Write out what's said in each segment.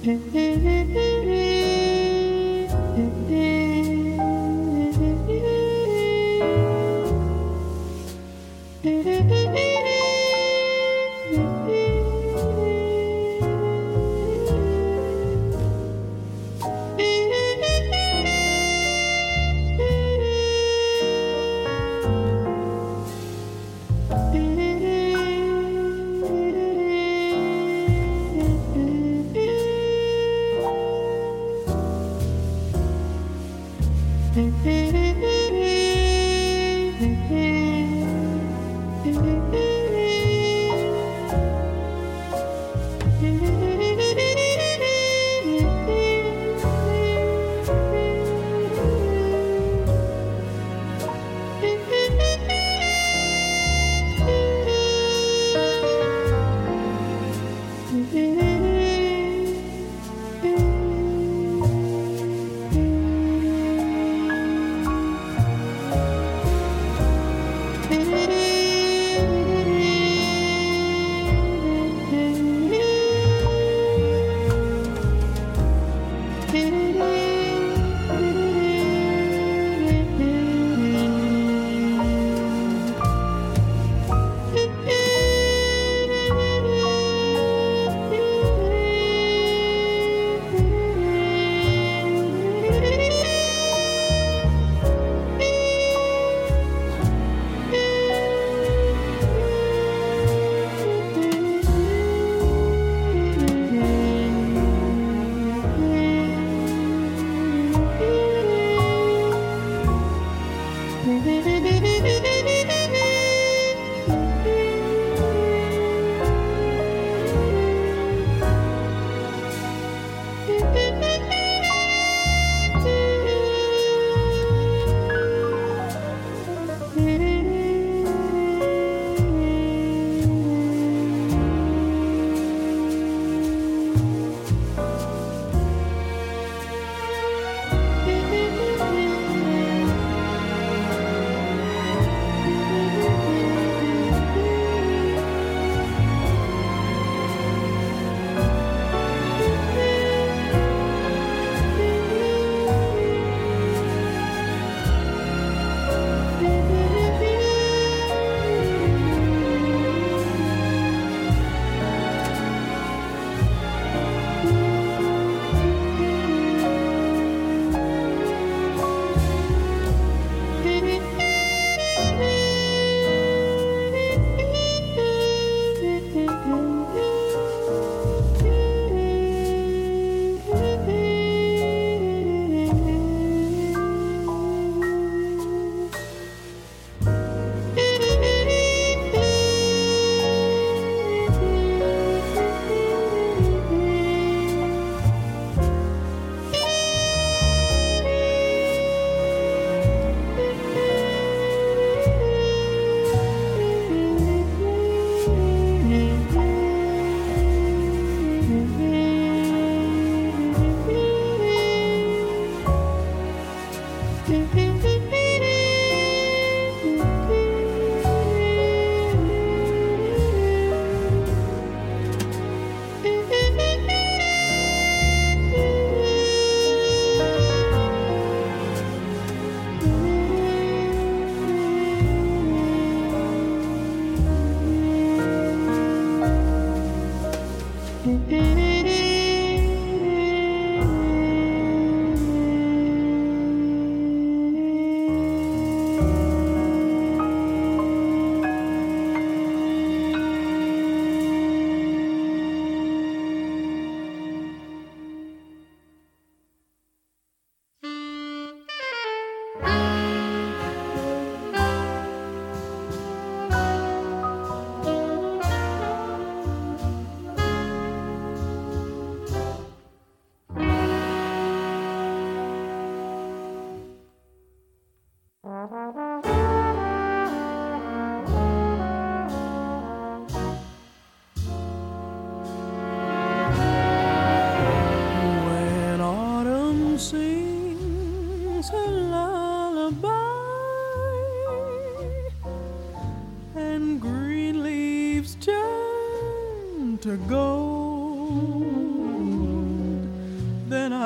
to go.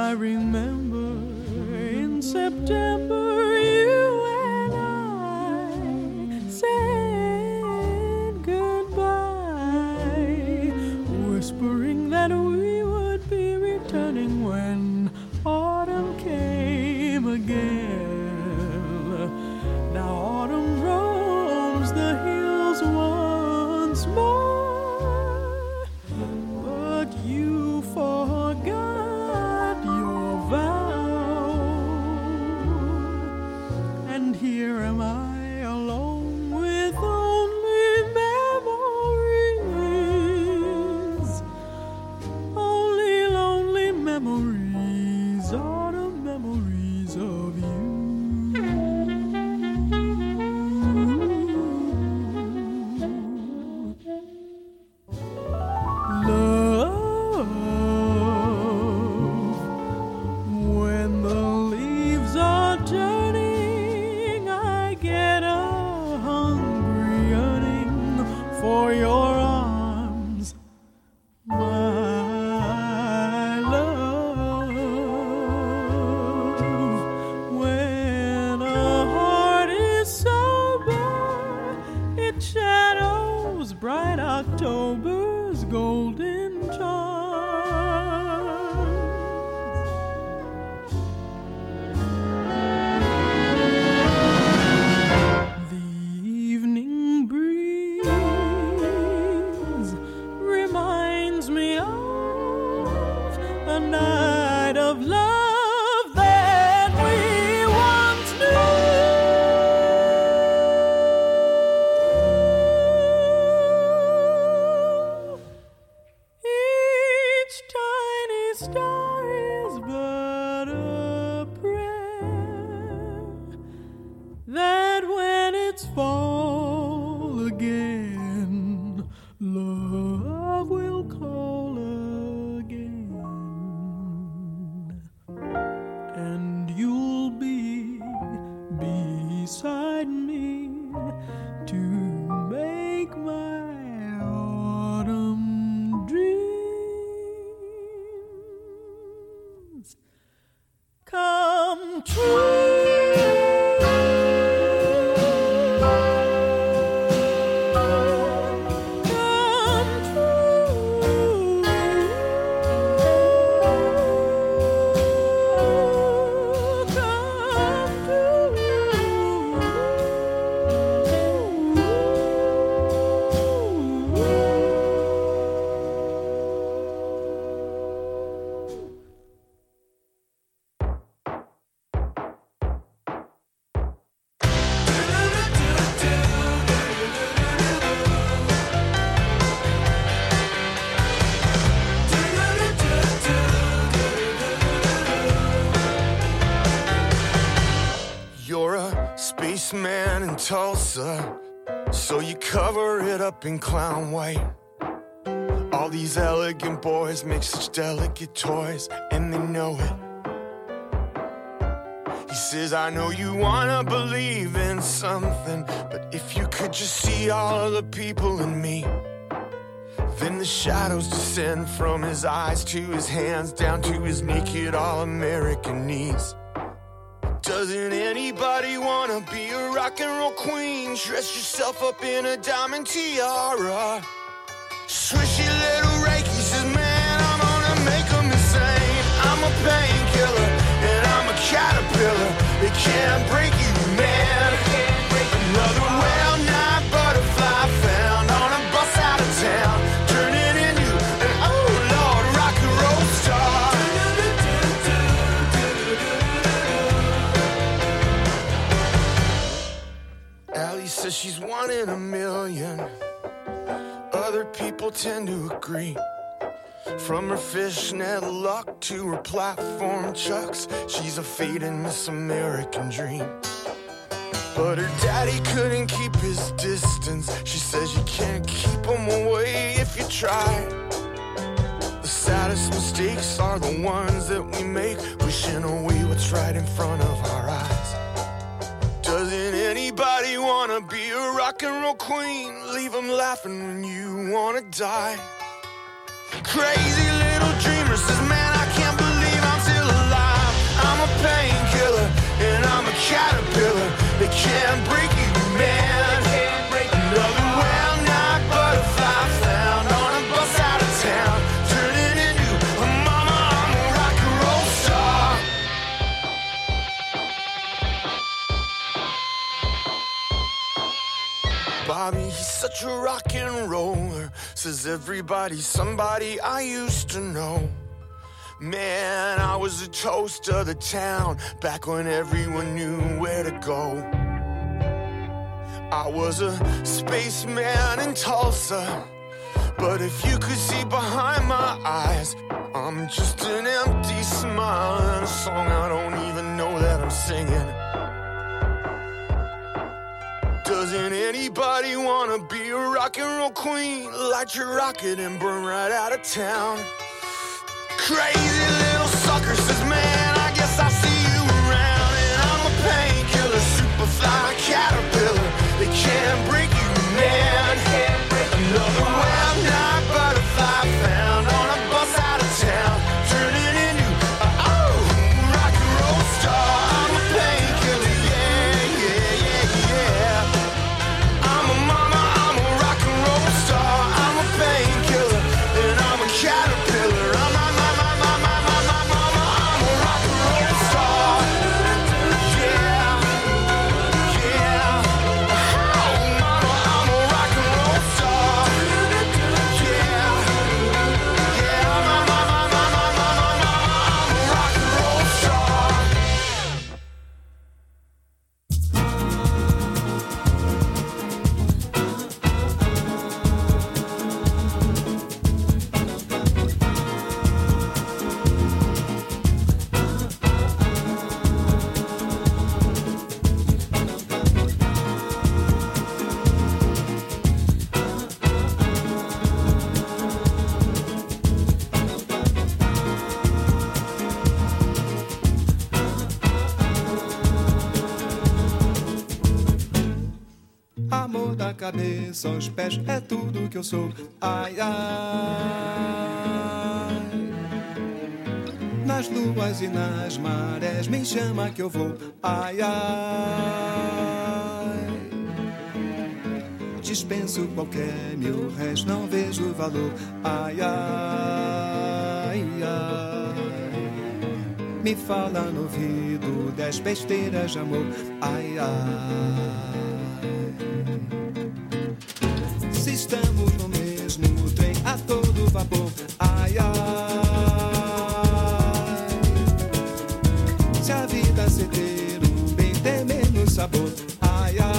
I remember in September you and I said goodbye, whispering that we would be returning when autumn came again. Now autumn roams the hills once more, but you forgot your vow, and here am I alone with only memories, only lonely memories, autumn memories of you. Love, when the leaves are turning, I get a hungry yearning for your arms, my love. When a heart is sober, it shadows bright October's golden charms. The evening breeze reminds me of a night of love that we once knew. Each tiny star is but a prayer that when it's fall again, love will call again, and you'll be beside me to make my autumn dreams come true. You're a spaceman in Tulsa, so you cover it up in clown white. All these elegant boys make such delicate toys, and they know it. He says, I know you wanna believe in something, but if you could just see all of the people in me. Then the shadows descend from his eyes to his hands, down to his naked all-American knees. Doesn't anybody wanna be a rock and roll queen? Dress yourself up in a diamond tiara. Swishy little Reiki says, man, I'm gonna make them insane. I'm a painkiller and I'm a caterpillar. They can't break you, man. Another well-known butterfly found on a bus out of town, turning into an oh Lord rock and roll star. Allie says she's one in a million. Other people tend to agree. From her fishnet luck to her platform chucks, she's a fading Miss American dream. But her daddy couldn't keep his distance. She says you can't keep him away if you try. The saddest mistakes are the ones that we make, wishing away what's right in front of our eyes. Doesn't anybody wanna be a rock and roll queen? Leave them laughing when you wanna die. Crazy little dreamer says, man, I can't believe I'm still alive. caterpillar, they can't break you, man. Another well-known butterfly found on a bus out of town, turning into a mama, I'm a rock and roll star. Bobby, he's such a rock and roller, says everybody, somebody I used to know. Man, I was the toast of the town back when everyone knew where to go. I was a spaceman in Tulsa, but if you could see behind my eyes, I'm just an empty smile and a song I don't even know that I'm singing. Doesn't anybody wanna be a rock and roll queen? Light your rocket and burn right out of town. Crazy little sucker says, man, I guess I'll see you around. And I'm a painkiller, superfly caterpillar, they can't break you, man. Another well-known butterfly found on a bus out of town, turning into a rock and roll star. I'm a painkiller, yeah, yeah, yeah, yeah. I'm a mama, I'm a rock and roll star. I'm a painkiller and I'm a caterpillar. I'm a cabeça aos pés é tudo que eu sou. Ai, ai. Nas luas e nas marés me chama que eu vou. Ai, ai. Dispenso qualquer mil réis, não vejo valor. Ai, ai, ai. Me fala no ouvido 10 besteiras de amor. Ai, ai. Se estamos no mesmo trem a todo vapor, ai, ai. Se a vida se ter um bem ter menos sabor, ai, ai.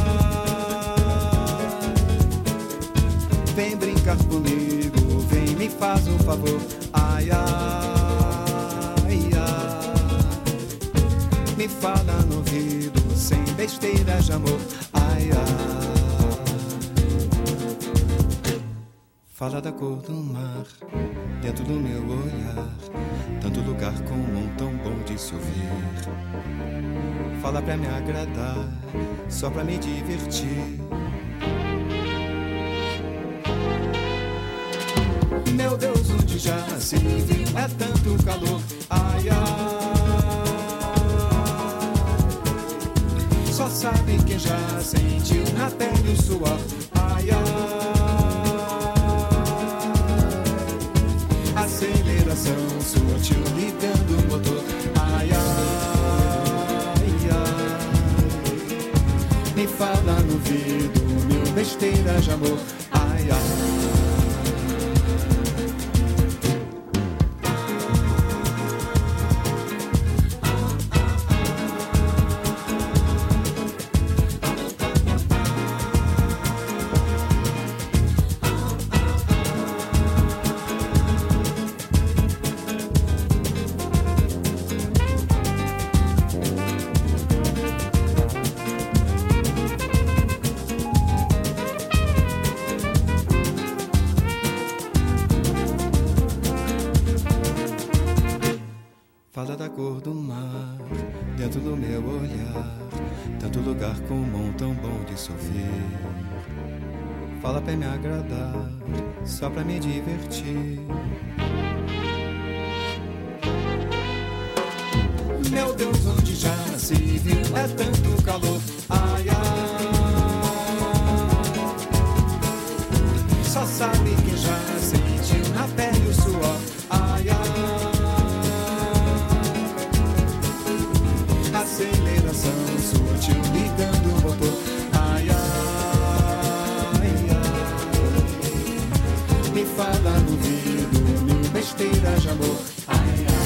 Vem brincar comigo, vem me faz um favor, ai, ai, ai. Me fala no ouvido sem besteiras de amor, ai, ai. Fala da cor do mar, dentro do meu olhar, tanto lugar comum tão bom de se ouvir. Fala pra me agradar, só pra me divertir. Meu Deus, onde já se viu é tanto calor, ai, ai. Só sabe quem já sentiu na pele o suor, ai, ai. Aceleração sutil ligando o motor, ai, ai, ai. Me fala no ouvido mil besteiras de amor, ai, ai. Fala da cor do mar, dentro do meu olhar, tanto lugar comum tão bom de se ouvir. Fala pra me agradar, só pra me divertir. Meu Deus, onde já se alívio, é tanto calor. Ai, ai, só sabe quem já sentiu na pele o suor. Ai, ai, aceleração sutil ligando o motor. Ai, ai, ai, me fala no ouvido, mil besteiras de amor. Ai, ai.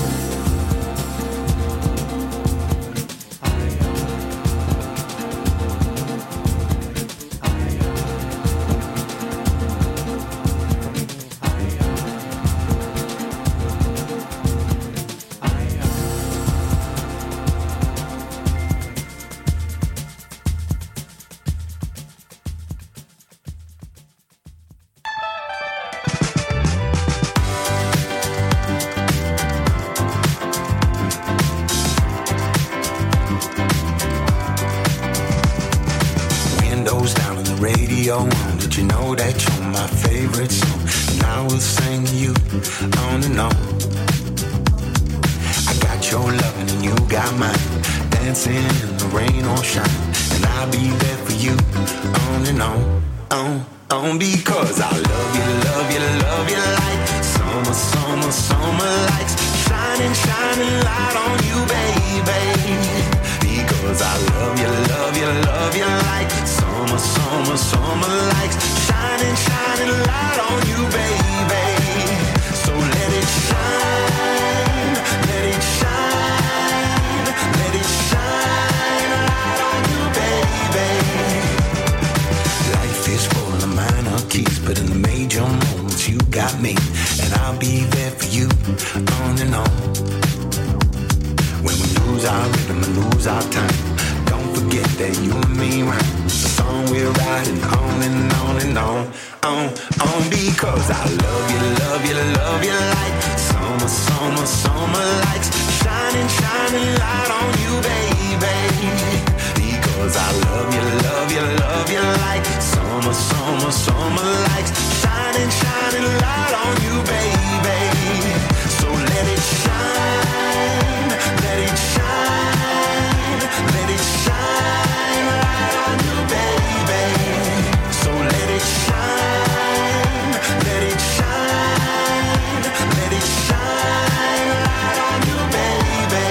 Did you know that you're my favorite song? And I will sing you on and on. I got your loving and you got mine, dancing in the rain or shine. And I'll be there for you on and on, because I love you, love you, love you like summer, summer, summer lights, shining, shining light on you, baby. Because I love you, love you, love you like summer, summer, summer lights, shining, shining light on you, baby. So let it shine, let it shine, let it shine light on you, baby. Life is full of minor keys, but in the major moments you got me, and I'll be there for you on and on. When we lose our rhythm and lose our time, don't forget that you and me rhyme. The song we're riding on and on and on, because I love you, love you, love you like summer, summer, summer lights, shining, shining light on you, baby. Because I love you, love you, love you like summer, summer, summer lights, shining, shining light on you, baby. So let it shine, let it shine, let it shine light on you, baby. So let it shine, let it shine, let it shine light on you, baby.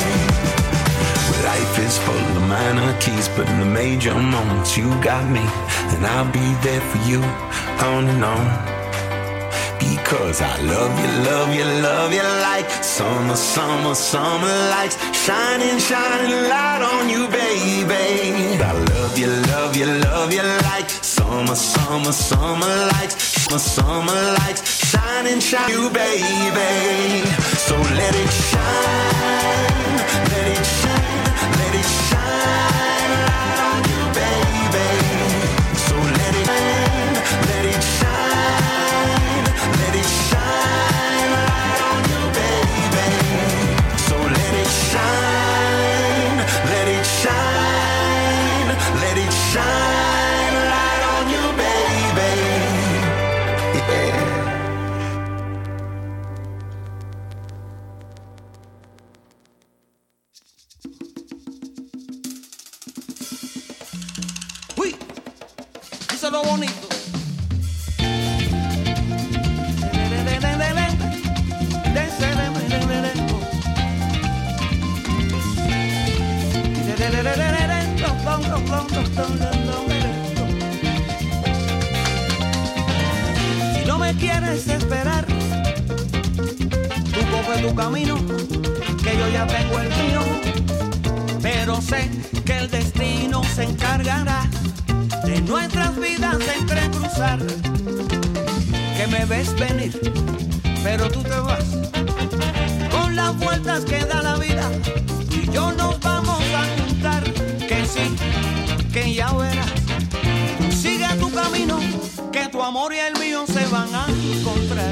Life is full of minor keys, but in the major moments you got me, and I'll be there for you on and on. Because I love you, love you, love you like summer, summer, summer lights, shining, shining light on you, baby. I love you, love you, love you like summer, summer, summer lights, summer lights, shining, shine you, baby. So let it shine, let it shine, let it shine light on you, baby. So let it shine, let it shine, let it shine light on you, baby. So let it shine, let it shine, let it shine light on you, baby. Yeah. Uy, eso es lo bonito. Si no me quieres esperar, tú coge tu camino, que yo ya tengo el mío. Pero sé que el destino se encargará de nuestras vidas entrecruzar. Que me ves venir, pero tú te vas. Con las vueltas que da la vida, tú y yo nos vamos a juntar. Que sí, que ya verás. Sigue tu camino, que tu amor y el mío se van a encontrar.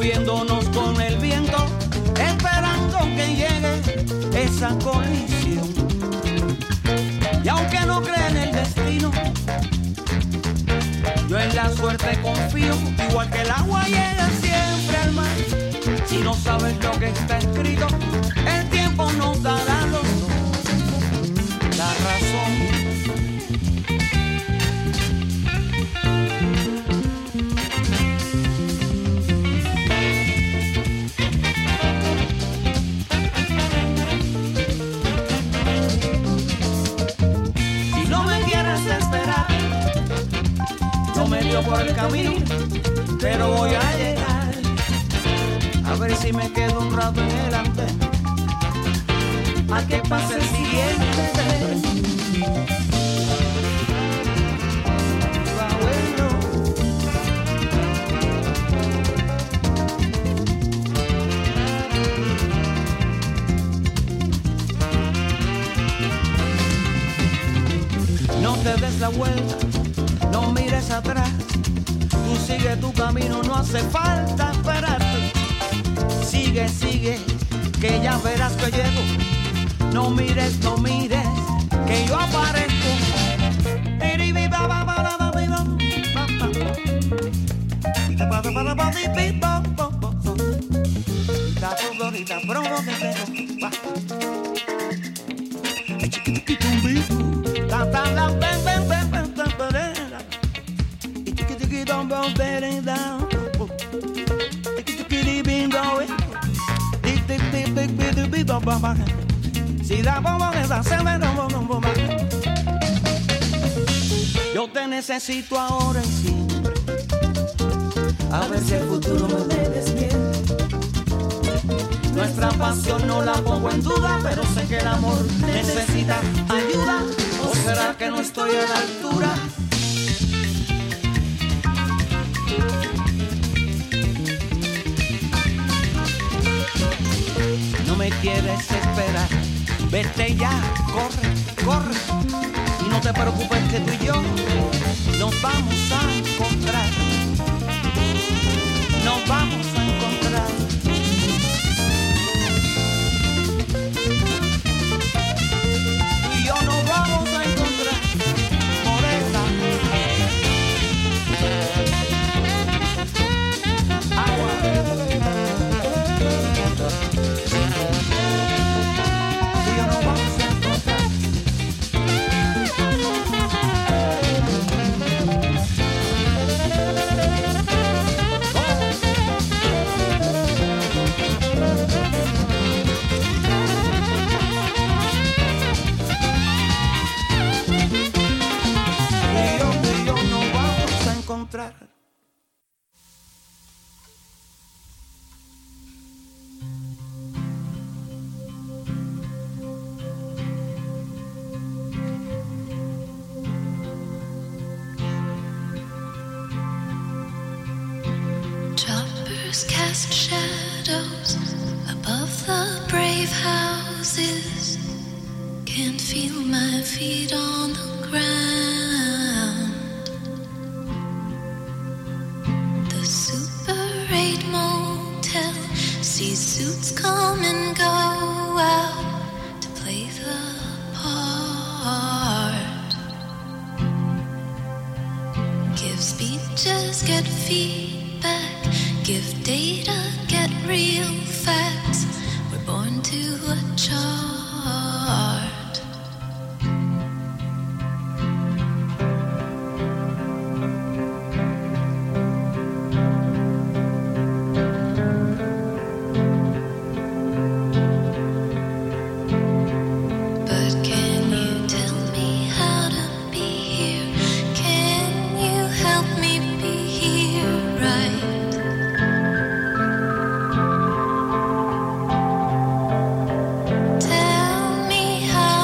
moviéndonos con el viento, esperando que llegue esa colisión. Y aunque no crea en el destino, yo en la suerte confío, igual que el agua llega siempre al mar. Si no sabes lo que está escrito, el tiempo nos dará a los dos la razón. Medio por el camino, pero voy a llegar. A ver si me quedo un rato en el andén, a que pase el siguiente tren. No te des la vuelta, no mires atrás, tú sigue tu camino, no hace falta esperarte. Sigue, sigue, que ya verás que llego. No mires, no mires, que yo aparezco. Yo te necesito ahora y siempre, a ver si el futuro me desmiente. Nuestra pasión no la pongo en duda, pero sé que el amor necesita ayuda. ¿O será que no estoy a la altura? No me quieres esperar, vete ya, corre, corre. Y no te preocupes que tú y yo nos vamos a encontrar. Nos vamos a encontrar. Tú y yo nos vamos a encontrar, morena. Agua. Choppers cast shadows above the brave houses. Can't feel my feet on the ground. The Super 8 motel sees suits come and go out to play the part. Give speeches, get feedback. Give data, get real facts. We're born to a chart. Tell me how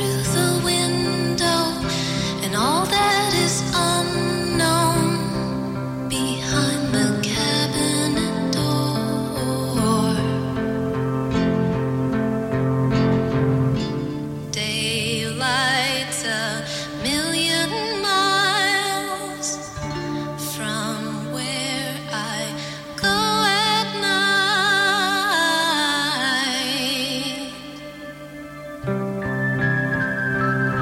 through the window and all that is unknown behind the cabinet door. Daylight's a million miles from where I go at night.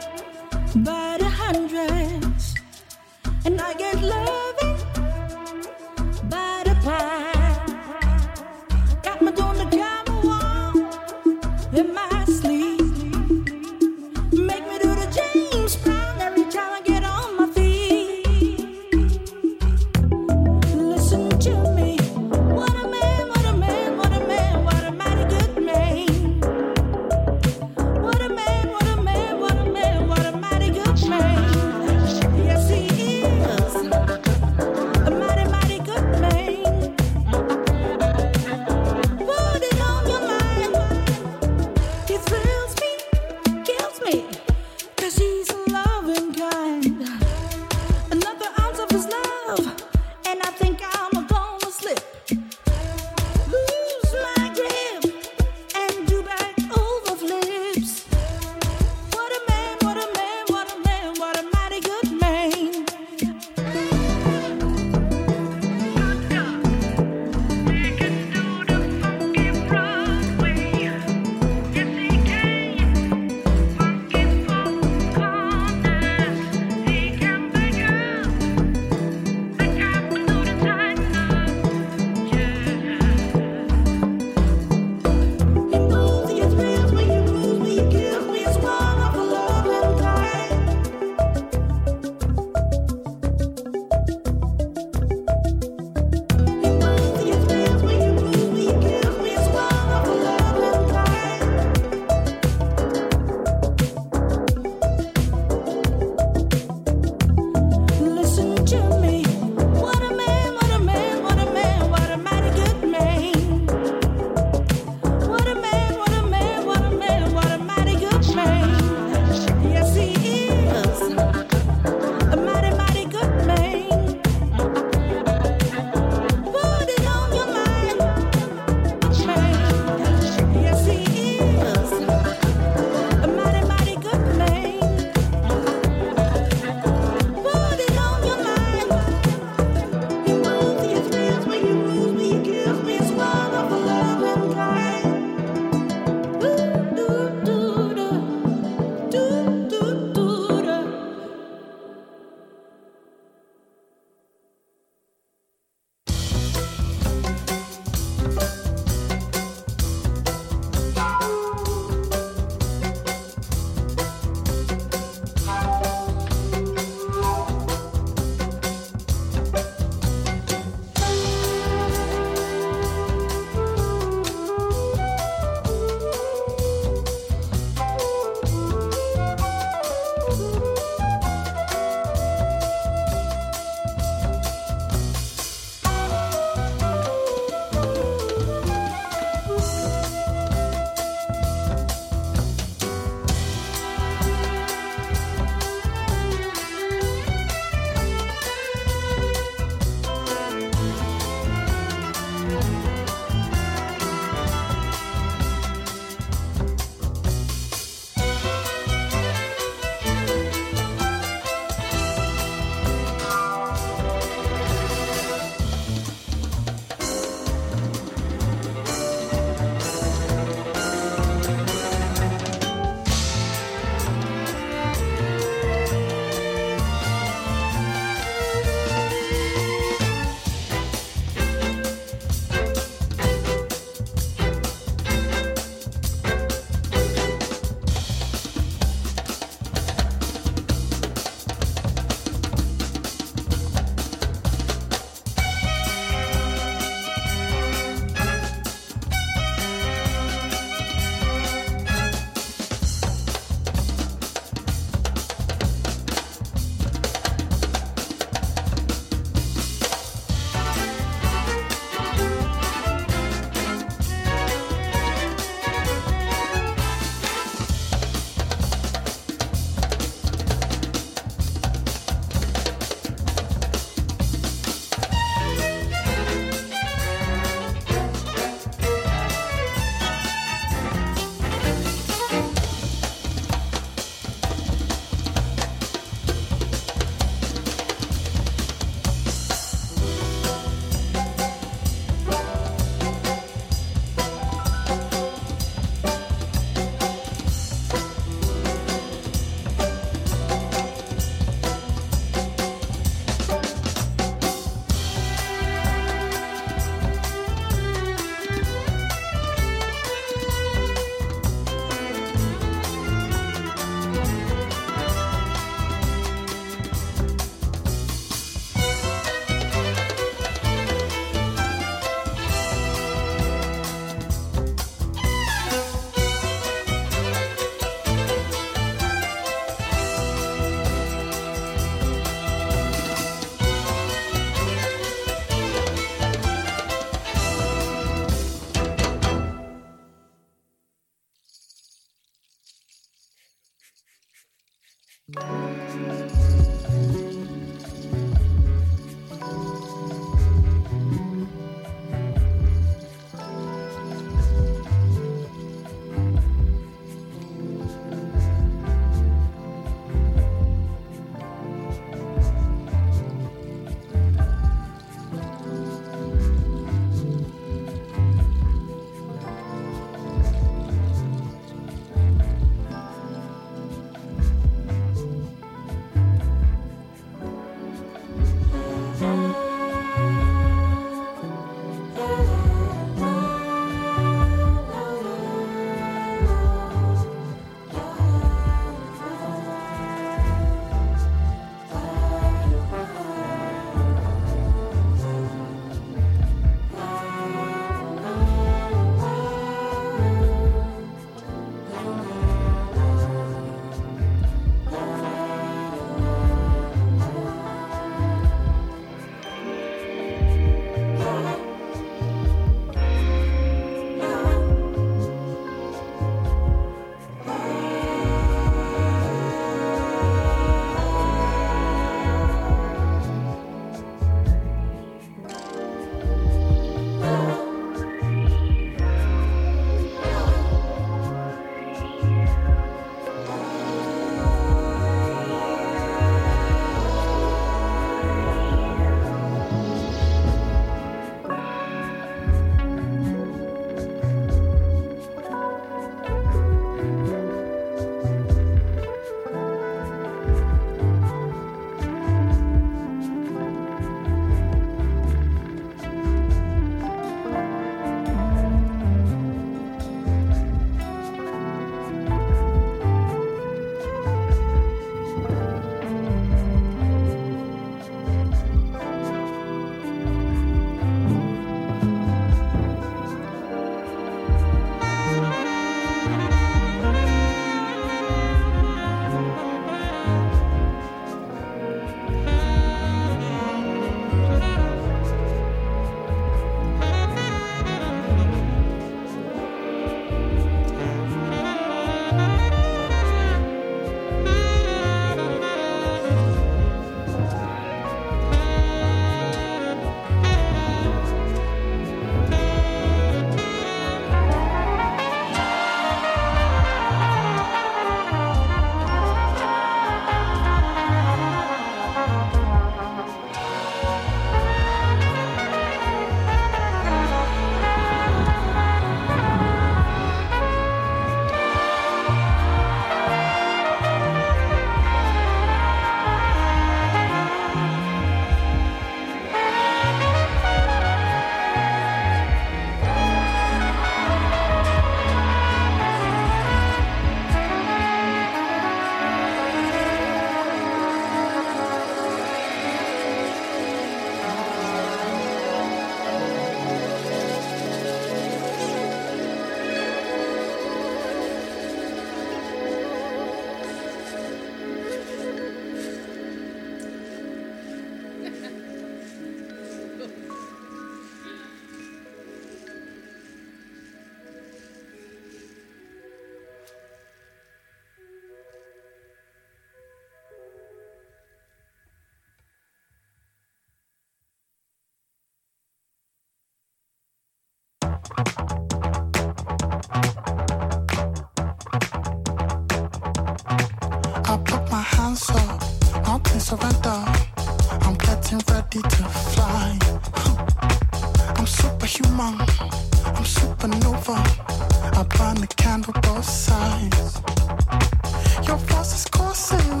my hands up, not to surrender. I'm getting ready to fly. I'm superhuman, I'm supernova. I burn the candle both sides. Your force is coursing